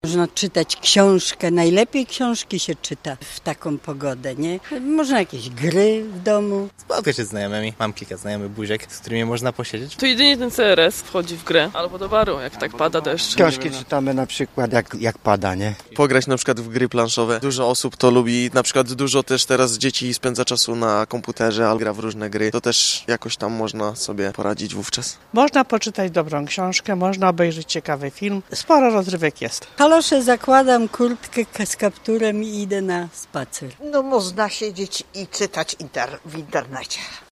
Można czytać książkę, najlepiej książki się czyta w taką pogodę, nie? Można jakieś gry w domu. Spotkać się z znajomymi. Mam kilka znajomych buziek, z którymi można posiedzieć. To jedynie ten CRS wchodzi w grę, albo do baru, jak tak pada deszcz. Książki czytamy na przykład jak pada, nie? Pograć na przykład w gry planszowe. Dużo osób to lubi, na przykład dużo też teraz dzieci spędza czasu na komputerze, albo gra w różne gry. To też jakoś tam można sobie poradzić wówczas. Można poczytać dobrą książkę, można obejrzeć ciekawy film. Sporo rozrywek jest. Kalosze zakładam, kurtkę z kapturem i idę na spacer. No można siedzieć i czytać w internecie.